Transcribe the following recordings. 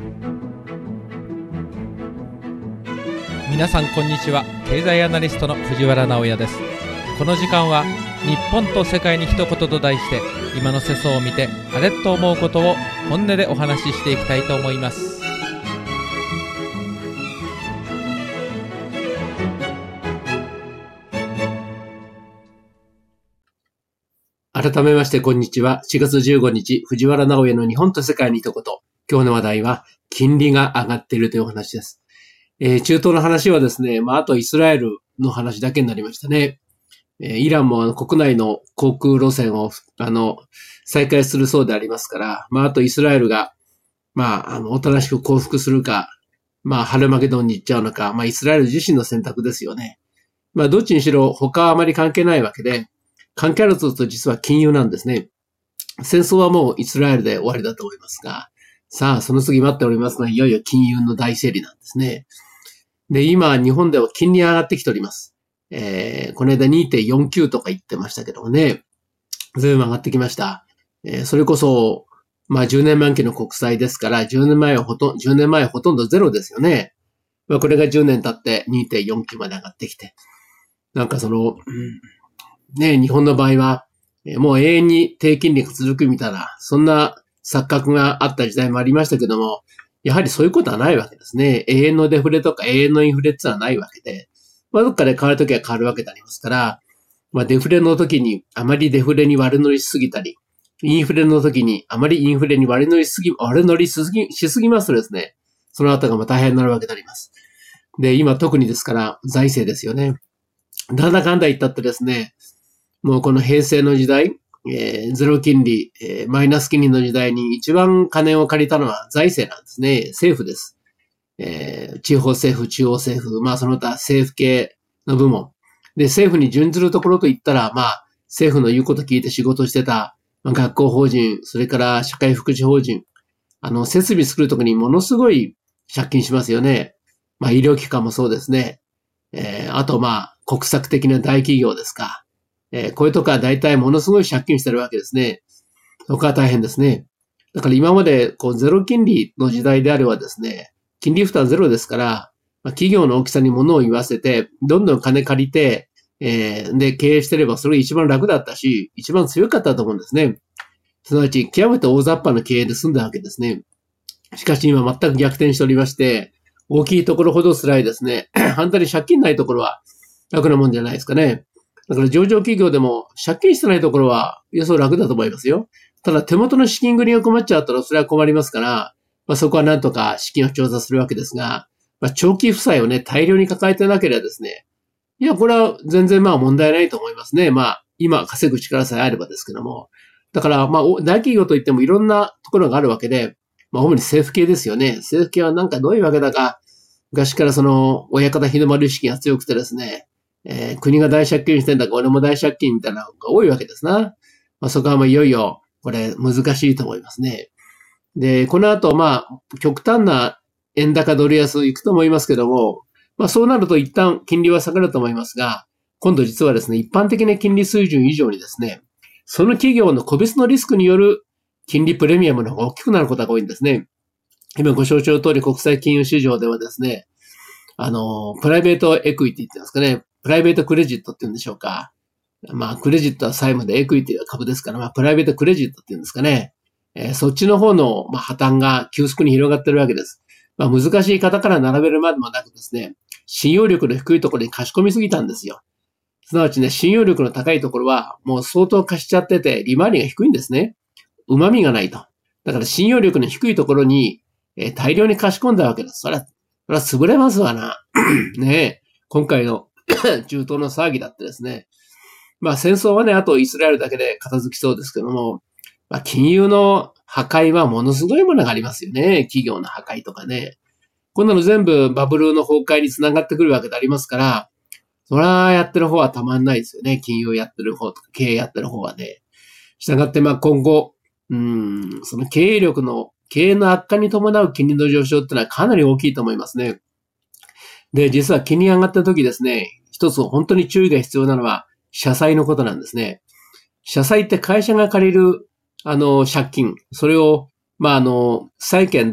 皆さんこんにちは。経済アナリストの藤原直也です。この時間は日本と世界に一言と題して、今の世相を見てあれと思うことを本音でお話ししていきたいと思います。 改めましてこんにちは。4月15日、藤原直也の日本と世界に一言。今日の話題は金利が上がっているというお話です。中東の話はですね、あとイスラエルの話だけになりましたね。イランも国内の航空路線を再開するそうでありますから、あとイスラエルがおとなしく降伏するか、ハルマゲドンに行っちゃうのか、イスラエル自身の選択ですよね。どっちにしろ他はあまり関係ないわけで、関係あると実は金融なんですね。戦争はもうイスラエルで終わりだと思いますが、さあその次待っておりますのは、いよいよ金融の大整理なんですね。で、今日本では金利上がってきております。この間 2.49 とか言ってましたけどもね、ずいぶん上がってきました。それこそ10年満期の国債ですから、10年前はほとんどゼロですよね。これが10年経って 2.49 まで上がってきて、日本の場合は、もう永遠に低金利が続くみたいな、そんな錯覚があった時代もありましたけども、やはりそういうことはないわけですね。永遠のデフレとか永遠のインフレってのはないわけで、どっかで変わるときは変わるわけでありますから、デフレの時にあまりデフレに悪乗りしすぎたり、インフレの時にあまりインフレに悪乗りしすぎますとですね、その後が大変になるわけであります。で、今特にですから財政ですよね。なんだかんだ言ったってですね、もうこの平成の時代、ゼロ金利、マイナス金利の時代に一番金を借りたのは財政なんですね。政府です。地方政府、中央政府、その他政府系の部門。で、政府に準ずるところといったら、政府の言うこと聞いて仕事してた、学校法人、それから社会福祉法人、設備作るときにものすごい借金しますよね。医療機関もそうですね。あと国策的な大企業ですか。こういうとこは大体ものすごい借金してるわけですね。そこは大変ですね。だから今までゼロ金利の時代であればですね、金利負担ゼロですから、企業の大きさに物を言わせて、どんどん金借りて、で経営してればそれが一番楽だったし、一番強かったと思うんですね。すなわち極めて大雑把な経営で済んだわけですね。しかし今全く逆転しておりまして、大きいところほど辛いですね。反対に借金ないところは楽なもんじゃないですかね。だから上場企業でも借金してないところは、予想楽だと思いますよ。ただ手元の資金繰りが困っちゃうとそれは困りますから、そこはなんとか資金を調査するわけですが、長期負債をね、大量に抱えてなければですね、いや、これは全然問題ないと思いますね。今稼ぐ力さえあればですけども。だから、大企業といってもいろんなところがあるわけで、主に政府系ですよね。政府系はどういうわけだか、昔から親方日の丸意識が強くてですね、国が大借金してんだから俺も大借金みたいなのが多いわけですな。そこはいよいよ、これ難しいと思いますね。で、この後、極端な円高ドル安いくと思いますけども、そうなると一旦金利は下がると思いますが、今度実はですね、一般的な金利水準以上にですね、その企業の個別のリスクによる金利プレミアムの方が大きくなることが多いんですね。今ご承知の通り国際金融市場ではですね、プライベートエクイティって言うんですかね、プライベートクレジットって言うんでしょうか。クレジットは債務でエクイティは株ですから、プライベートクレジットって言うんですかね。そっちの方の、破綻が急速に広がってるわけです。難しい方から並べるまでもなくですね、信用力の低いところに貸し込みすぎたんですよ。すなわちね、信用力の高いところはもう相当貸しちゃってて、利回りが低いんですね。旨味がないと。だから信用力の低いところに、大量に貸し込んだわけです。それは潰れますわな。ねえ、今回の中東の騒ぎだってですね。戦争はね、あとイスラエルだけで片付きそうですけども、金融の破壊はものすごいものがありますよね。企業の破壊とかね。こんなの全部バブルの崩壊につながってくるわけでありますから、そらやってる方はたまんないですよね。金融やってる方とか経営やってる方はね。したがって今後、その経営の悪化に伴う金利の上昇ってのはかなり大きいと思いますね。で、実は金利上がった時ですね、一つ本当に注意が必要なのは社債のことなんですね。社債って会社が借りる、借金、それを、債券で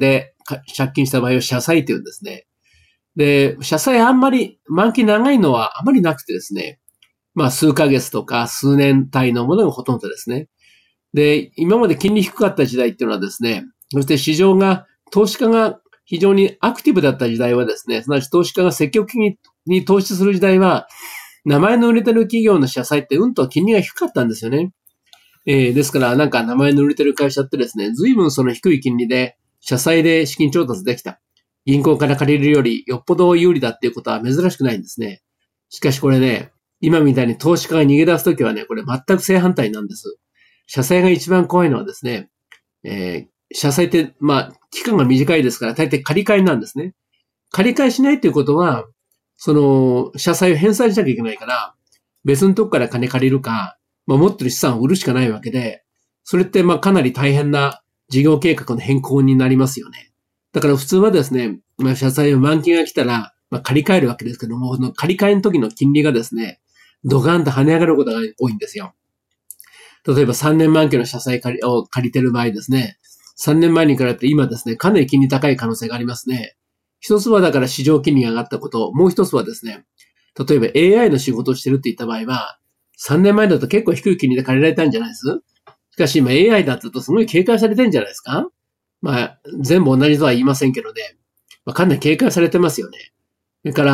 借金した場合を社債というんですね。で、社債あんまり、満期長いのはあまりなくてですね。まあ数ヶ月とか数年単位のものがほとんどですね。で、今まで金利低かった時代っていうのはですね、そして市場が、投資家が非常にアクティブだった時代はですね、すなわち投資家が積極的に投資する時代は、名前の売れてる企業の社債ってと金利が低かったんですよね。ですからなんか名前の売れてる会社ってですね、随分その低い金利で社債で資金調達できた。銀行から借りるよりよっぽど有利だっていうことは珍しくないんですね。しかしこれね、今みたいに投資家が逃げ出すときはね、これ全く正反対なんです。社債が一番怖いのはですね、社債って、まあ、期間が短いですから、大抵借り換えなんですね。借り換えしないということは、その、社債を返済しなきゃいけないから、別のとこから金借りるか、まあ、持ってる資産を売るしかないわけで、それって、まあ、かなり大変な事業計画の変更になりますよね。だから普通はですね、まあ、社債を満期が来たら、まあ、借り換えるわけですけども、その借り換えの時の金利がですね、ドカンと跳ね上がることが多いんですよ。例えば3年満期の社債を借りてる場合ですね、3年前に比べて今ですね、かなり金利高い可能性がありますね。一つはだから市場金利が上がったこと、もう一つはですね、例えば AI の仕事をしてるって言った場合は、3年前だと結構低い金利で借りられたんじゃないです？しかし今 AI だとすごい警戒されてるんじゃないですか？まあ、全部同じとは言いませんけどね、まあ、かなり警戒されてますよね。それから、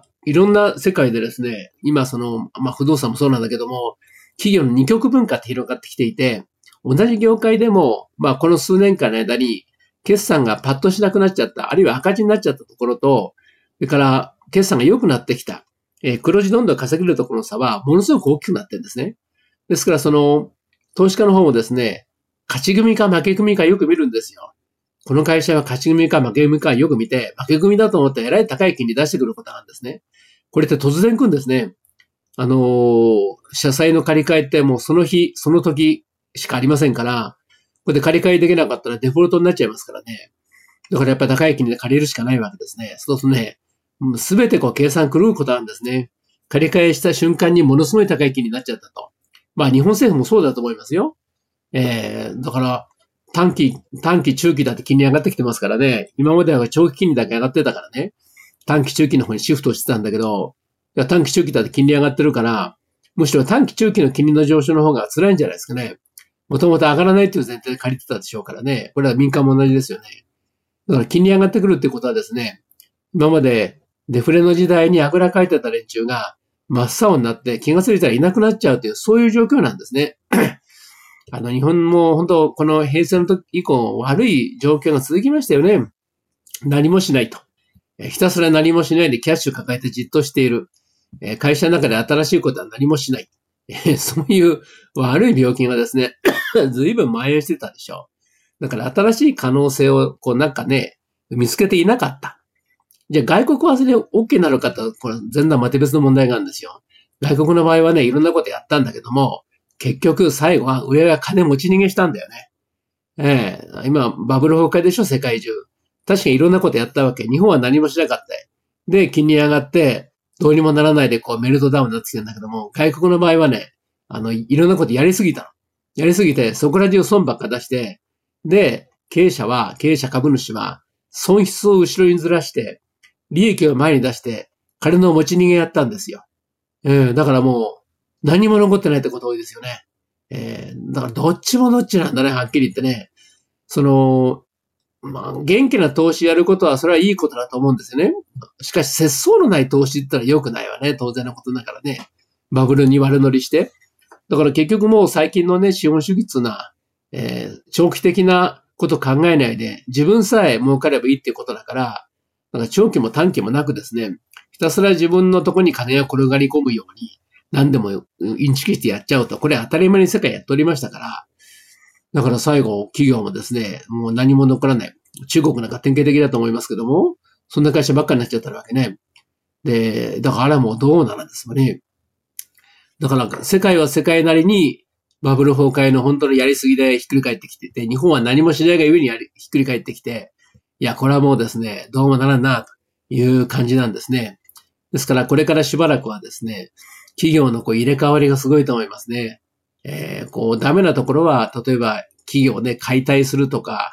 いろんな世界でですね、今その、まあ不動産もそうなんだけども、企業の二極文化って広がってきていて、同じ業界でも、まあこの数年間の間に、決算がパッとしなくなっちゃった、あるいは赤字になっちゃったところと、それから決算が良くなってきた、黒字どんどん稼げるところの差はものすごく大きくなってるんですね。ですからその、投資家の方もですね、勝ち組か負け組かよく見るんですよ。この会社は勝ち組か負け組かよく見て、負け組だと思ってえらい高い金利出してくることなんですね。これって突然来るんですね。社債の借り換えってもうその日、その時しかありませんから、これで借り換えできなかったらデフォルトになっちゃいますからね。だからやっぱり高い金利で借りるしかないわけですね。そうするとね、すべてこう計算狂うことなんですね。借り換えした瞬間にものすごい高い金利になっちゃったと。まあ日本政府もそうだと思いますよ。だから短期、中期だって金利上がってきてますからね。今までは長期金利だけ上がってたからね。短期中期の方にシフトしてたんだけど、いや短期中期だって金利上がってるから、むしろ短期中期の金利の上昇の方が辛いんじゃないですかね。もともと上がらないという前提で借りてたでしょうからね。これは民間も同じですよね。だから金利上がってくるってことはですね、今までデフレの時代にあぐらかいてた連中が真っ青になって気がついたらいなくなっちゃうという、そういう状況なんですね。日本も本当この平成の時以降悪い状況が続きましたよね。何もしないと。ひたすら何もしないでキャッシュ抱えてじっとしている。会社の中で新しいことは何もしない。そういう悪い病気がですね、随分蔓延してたでしょう。だから新しい可能性をこうなんかね、見つけていなかった。じゃあ外国はそれで OK になるかと、これ全然また別の問題があるんですよ。外国の場合はね、いろんなことやったんだけども、結局最後は上が金持ち逃げしたんだよね。今バブル崩壊でしょ、世界中。確かにいろんなことやったわけ。日本は何もしなかった。で、金利上がって、どうにもならないでこうメルトダウンになってきてるんだけども、外国の場合はね、いろんなことやりすぎたの。やりすぎて、そこら中損ばっか出して、で、経営者株主は、損失を後ろにずらして、利益を前に出して、金の持ち逃げやったんですよ。だからもう、何も残ってないってこと多いですよね。だからどっちもどっちなんだね、はっきり言ってね。まあ、元気な投資やることは、それはいいことだと思うんですよね。しかし、節操のない投資って言ったら良くないわね。当然のことだからね。バブルに悪乗りして。だから結局もう最近のね、資本主義っていうのは、長期的なこと考えないで、自分さえ儲かればいいっていうことだから、なんか長期も短期もなくですね、ひたすら自分のとこに金が転がり込むように、何でもインチキしてやっちゃうと、これ当たり前に世界やっておりましたから、だから最後、企業もですね、もう何も残らない。中国なんか典型的だと思いますけども、そんな会社ばっかりになっちゃったわけね。で、だからもうどうなるんですかね。だから世界は世界なりにバブル崩壊の本当のやりすぎでひっくり返ってきてて、日本は何もしないがゆえにひっくり返ってきて、いや、これはもうですね、どうもならんな、という感じなんですね。ですからこれからしばらくはですね、企業の入れ替わりがすごいと思いますね。ダメなところは、例えば企業で解体するとか、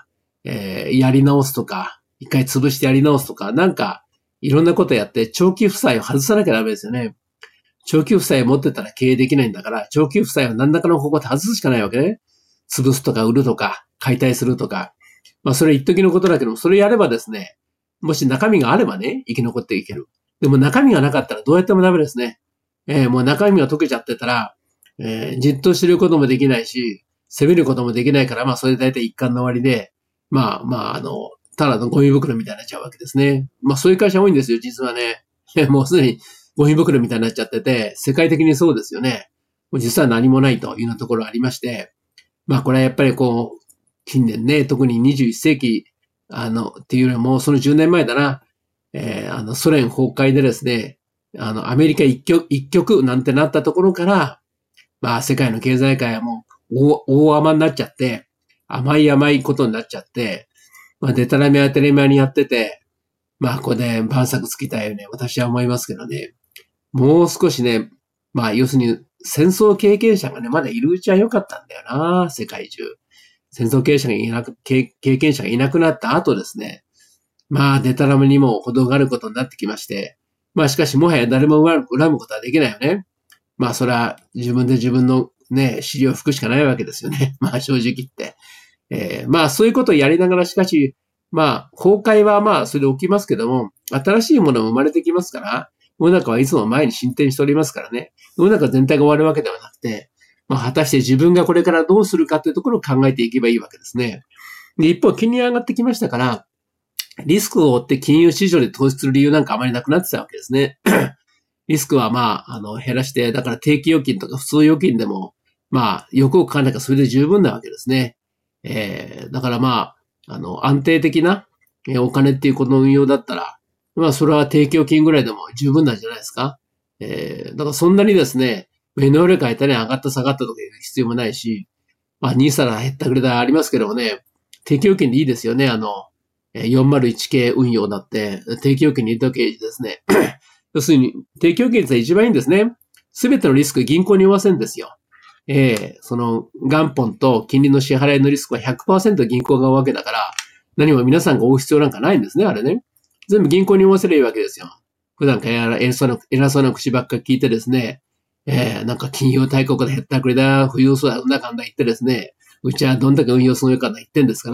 やり直すとか、一回潰してやり直すとか、なんか、いろんなことやって長期負債を外さなきゃダメですよね。長期負債を持ってたら経営できないんだから、長期負債を何らかの方法で外すしかないわけね。潰すとか売るとか、解体するとか。まあそれ一時のことだけども、それやればですね、もし中身があればね、生き残っていける。でも中身がなかったらどうやってもダメですね。もう中身が溶けちゃってたら、じっとしてることもできないし、攻めることもできないから、まあそれで大体一貫の終わりで、ただのゴミ袋みたいになっちゃうわけですね。まあそういう会社多いんですよ、実はね。もうすでにゴミ袋みたいになっちゃってて、世界的にそうですよね。もう実は何もないというようなところありまして、まあこれはやっぱり近年ね、特に21世紀、っていうよりも、その10年前だな、ソ連崩壊でですね、アメリカ一極なんてなったところから、まあ世界の経済界はもう大甘になっちゃって、甘いことになっちゃって、まあデタラメ当たり前にやってて、まあこれで万策尽きたよね、私は思いますけどね。もう少しね、まあ要するに戦争経験者がね、まだいるうちは良かったんだよな、世界中。戦争経験者がいなくなった後ですね。まあデタラメにも程があることになってきまして。まあしかしもはや誰も恨むことはできないよね。まあそれは自分で自分のね、尻を拭くしかないわけですよね。まあ正直言って。まあそういうことをやりながらしかし、まあ崩壊はまあそれで起きますけども、新しいものも生まれてきますから、世の中はいつも前に進展しておりますからね。世の中全体が終わるわけではなくて、まあ果たして自分がこれからどうするかというところを考えていけばいいわけですね。で、一方金利上がってきましたから、リスクを負って金融市場で投資する理由なんかあまりなくなってたわけですね。リスクはまあ、減らして、だから定期預金とか普通預金でも、まあ、欲をかかなきゃそれで十分なわけですね。だからまあ、安定的なお金っていうことの運用だったら、まあ、それは定期預金ぐらいでも十分なんじゃないですか。だからそんなにですね、目の上変えたり上がった下がったとかいう必要もないし、まあ、ニーサラ減ったくれたありますけどもね、定期預金でいいですよね、401系運用だって、定期預金に入れたわけですね。要するに、定期預金って一番いいんですね。すべてのリスク銀行に負わせるんですよ。その元本と金利の支払いのリスクは 100% 銀行が負うわけだから、何も皆さんが負う必要なんかないんですね、あれね。全部銀行に負わせればいいわけですよ。普段から偉そうな口ばっか聞いてですね、なんか金融大国で減ったくれだ、富裕層だ、うんだかんだ言ってですね、うちはどんだけ運用するか言ってんですから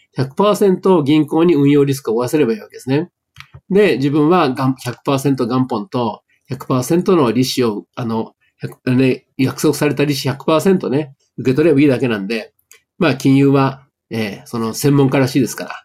、100% 銀行に運用リスクを負わせればいいわけですね。で、自分は100% 元本と 100% の利子を、約束された利子 100% ね、受け取ればいいだけなんで、まあ金融は、その専門家らしいですから、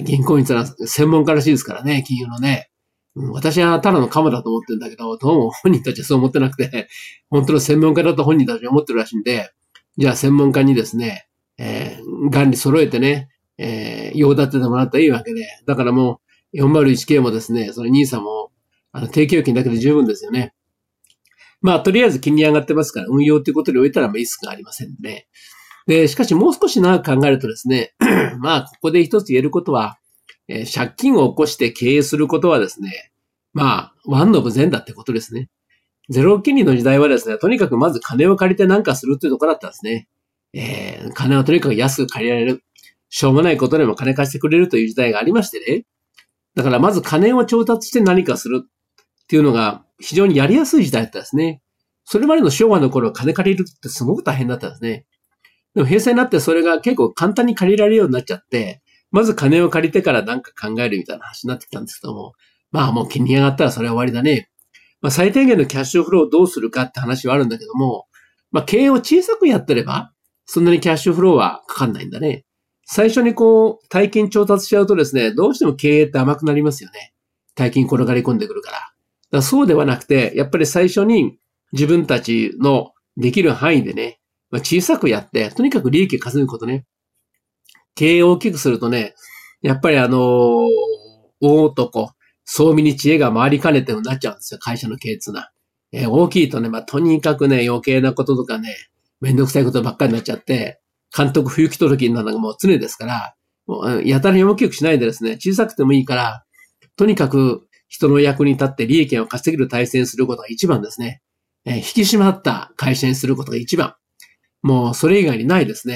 銀行員ってのは専門家らしいですからね、金融のね。私はただのカモだと思ってるんだけど、どうも本人たちはそう思ってなくて、本当の専門家だと本人たちは思ってるらしいんで、じゃあ専門家にですね、元利揃えてね、用立ててもらったらいいわけで、だからもう 401K もですね、それ NISA も、定期預金だけで十分ですよね。まあ、とりあえず金利上がってますから、運用ということにおいたらリスクがありませんね。で、しかしもう少し長く考えるとですね、まあ、ここで一つ言えることは、借金を起こして経営することはですね、まあ、ワンオブゼンだってことですね。ゼロ金利の時代はですね、とにかくまず金を借りて何かするっていうところだったんですね。金をとにかく安く借りられる。しょうもないことでも金貸してくれるという時代がありましてね。だからまず金を調達して何かするっていうのが非常にやりやすい時代だったんですね。それまでの昭和の頃は金借りるってすごく大変だったんですね。でも平成になってそれが結構簡単に借りられるようになっちゃって、まず金を借りてから何か考えるみたいな話になってきたんですけども、まあもう金利上がったらそれは終わりだね。まあ最低限のキャッシュフローをどうするかって話はあるんだけども、まあ経営を小さくやってれば、そんなにキャッシュフローはかかんないんだね。最初に大金調達しちゃうとですね、どうしても経営って甘くなりますよね。大金転がり込んでくるから。だからそうではなくて、やっぱり最初に自分たちのできる範囲でね、小さくやって、とにかく利益を稼ぐことね。経営を大きくするとね、やっぱり大男、総見に知恵が回りかねてなっちゃうんですよ、会社の経営っていうのは。大きいとね、とにかくね、余計なこととかね、めんどくさいことばっかりになっちゃって、監督不行き届きになるのがもう常ですから、もうやたらに大きくしないでですね、小さくてもいいから、とにかく人の役に立って利益を稼げる体制にすることが一番ですね。引き締まった会社にすることが一番。もうそれ以外にないですね。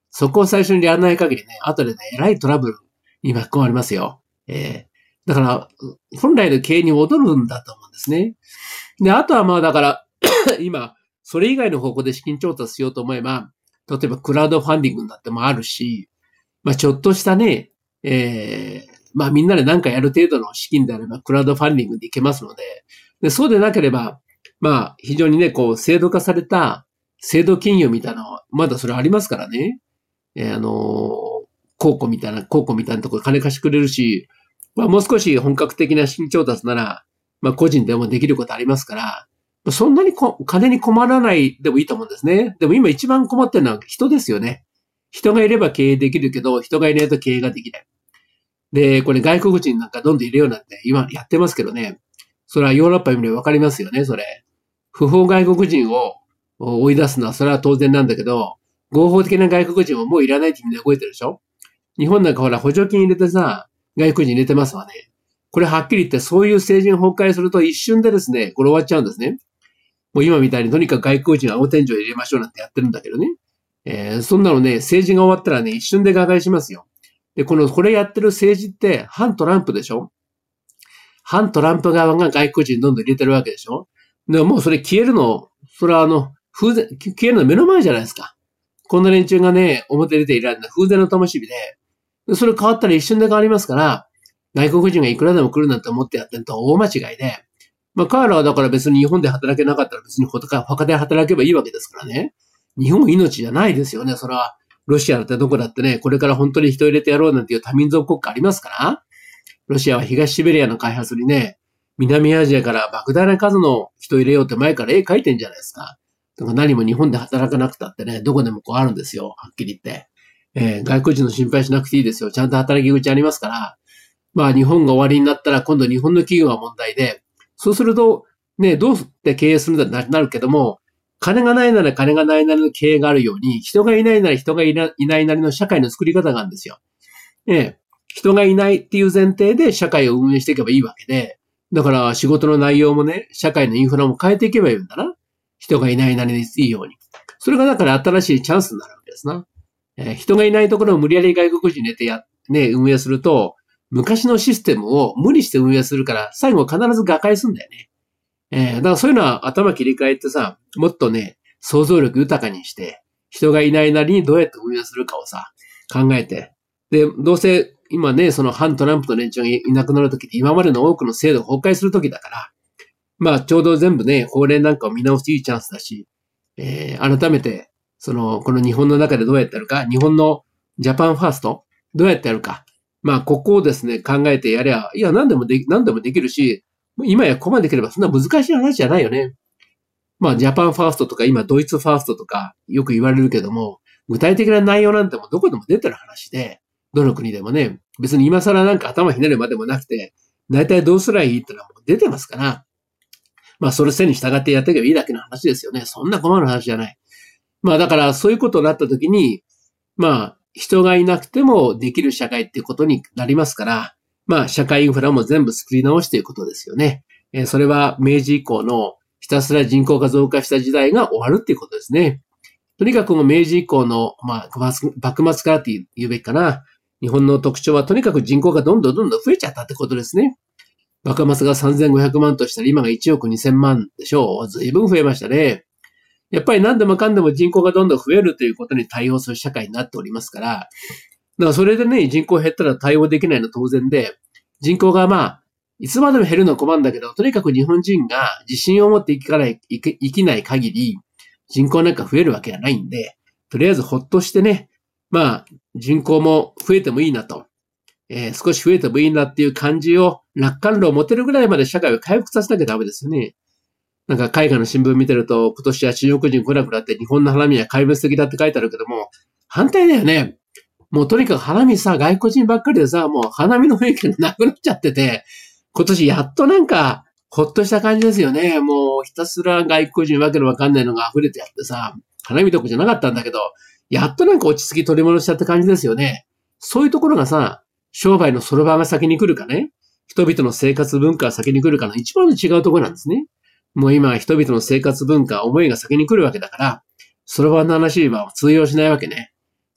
そこを最初にやらない限りね、後でね、えらいトラブルに巻き込まれますよ。だから、本来の経営に戻るんだと思うんですね。で、あとはまあだから、今、それ以外の方向で資金調達しようと思えば、例えばクラウドファンディングだってもあるし、まあちょっとしたね、まあみんなで何かやる程度の資金であればクラウドファンディングでいけますので、そうでなければ、まあ非常にね、こう制度化された制度金融みたいなのは、まだそれありますからね。公庫みたいなところ金貸してくれるし、まあもう少し本格的な資金調達なら、まあ個人でもできることありますから、そんなに金に困らないでもいいと思うんですね。でも今一番困ってるのは人ですよね。人がいれば経営できるけど、人がいないと経営ができない。で、これ外国人なんかどんどん入れようなんて今やってますけどね。それはヨーロッパ見ればわかりますよね、それ。不法外国人を追い出すのはそれは当然なんだけど、合法的な外国人ももういらないって意味で動いてるでしょ。日本なんかほら補助金入れてさ、外国人入れてますわね。これはっきり言ってそういう政治に崩壊すると一瞬でですね、これ終わっちゃうんですね。もう今みたいにとにかく外国人は青天井入れましょうなんてやってるんだけどね。そんなのね、政治が終わったらね、一瞬で瓦解しますよ。で、これやってる政治って反トランプでしょ。反トランプ側が外国人どんどん入れてるわけでしょ。でももうそれ消えるの、それは消えるの目の前じゃないですか。こんな連中がね、表出ていられるのは風前の灯火で、それ変わったら一瞬で変わりますから、外国人がいくらでも来るなんて思ってやってると大間違いで、まあ彼らはだから別に日本で働けなかったら別に他で働けばいいわけですからね。日本命じゃないですよね。それは、ロシアだってどこだってね、これから本当に人入れてやろうなんていう多民族国家ありますから、ロシアは東シベリアの開発にね、南アジアから莫大な数の人入れようって前から絵描いてんじゃないですか。だから何も日本で働かなくたってね、どこでもこうあるんですよ。はっきり言って。外国人の心配しなくていいですよ。ちゃんと働き口ありますから。まあ日本が終わりになったら今度日本の企業が問題で、そうすると、ね、どうして経営するんだってなるけども、金がないなら金がないなりの経営があるように、人がいないなら人がいないなりの社会の作り方があるんですよ。人がいないっていう前提で社会を運営していけばいいわけで、だから仕事の内容もね、社会のインフラも変えていけばいいんだな。人がいないなりにいいように。それがだから新しいチャンスになるわけですな。人がいないところを無理やり外国人入れて運営すると、昔のシステムを無理して運営するから、最後必ず瓦解するんだよね。だからそういうのは頭切り替えてさ、もっとね、想像力豊かにして、人がいないなりにどうやって運営するかをさ、考えて。で、どうせ今ね、その反トランプの連中がいなくなるときって今までの多くの制度が崩壊するときだから、まあちょうど全部ね、法令なんかを見直すいいチャンスだし、改めて、この日本の中でどうやってやるか、日本のジャパンファースト、どうやってやるか。まあここをですね、考えてやりゃ、いや何でもできるし、今やここまでできればそんな難しい話じゃないよね。まあジャパンファーストとか今ドイツファーストとかよく言われるけども、具体的な内容なんてもどこでも出てる話で、どの国でもね、別に今更なんか頭ひねるまでもなくて、大体どうすりゃいいってのはもう出てますから、まあそれ背に従ってやっていけばいいだけの話ですよね。そんな困る話じゃない。まあだからそういうことになった時に、まあ人がいなくてもできる社会っていうことになりますから、まあ社会インフラも全部作り直していくことですよね。それは明治以降のひたすら人口が増加した時代が終わるっていうことですね。とにかく明治以降の、まあ幕末からって言うべきかな。日本の特徴はとにかく人口がどんどん増えちゃったってことですね。幕末が3500万としたら今が1億2000万でしょう。随分増えましたね。やっぱり何でもかんでも人口がどんどん増えるということに対応する社会になっておりますから、だからそれでね、人口減ったら対応できないの当然で、人口がまあ、いつまでも減るの困るんだけど、とにかく日本人が自信を持って生きない限り、人口なんか増えるわけがないんで、とりあえずほっとしてね、まあ、人口も増えてもいいなと、少し増えてもいいなっていう感じを、楽観論を持てるぐらいまで社会を回復させなきゃダメですよね。なんか海外の新聞見てると、今年は中国人来なくなって日本の花見は壊滅的だって書いてあるけども、反対だよね。もうとにかく花見さ、外国人ばっかりでさ、もう花見の雰囲気がなくなっちゃってて、今年やっとなんか、ほっとした感じですよね。もうひたすら外国人わけのわかんないのが溢れてやってさ、花見どこじゃなかったんだけど、やっとなんか落ち着き取り戻しちゃった感じですよね。そういうところがさ、商売のそろばんが先に来るかね、人々の生活文化が先に来るかの一番の違うところなんですね。もう今人々の生活文化、思いが先に来るわけだから、そろばんの話は通用しないわけね。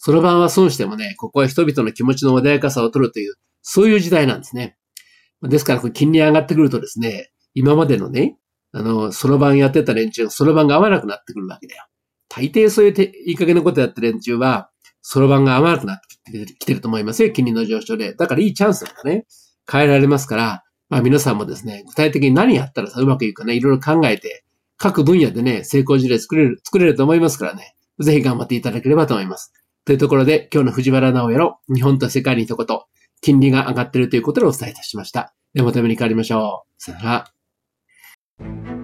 そろばんは損してもね、ここは人々の気持ちの穏やかさを取るという、そういう時代なんですね。ですから、金利上がってくるとですね、今までのね、そろばんやってた連中、そろばんが合わなくなってくるわけだよ。大抵そういういい加減なことやってる連中は、そろばんが合わなくなってきてると思いますよ、金利の上昇で。だからいいチャンスなんだね。変えられますから、皆さんもですね、具体的に何やったらうまくいくかね、いろいろ考えて、各分野でね、成功事例作れると思いますからね、ぜひ頑張っていただければと思います。というところで、今日の藤原直也の日本と世界に一言、金利が上がっているということでお伝えいたしました。ではまたお目にかかりましょう。さよなら。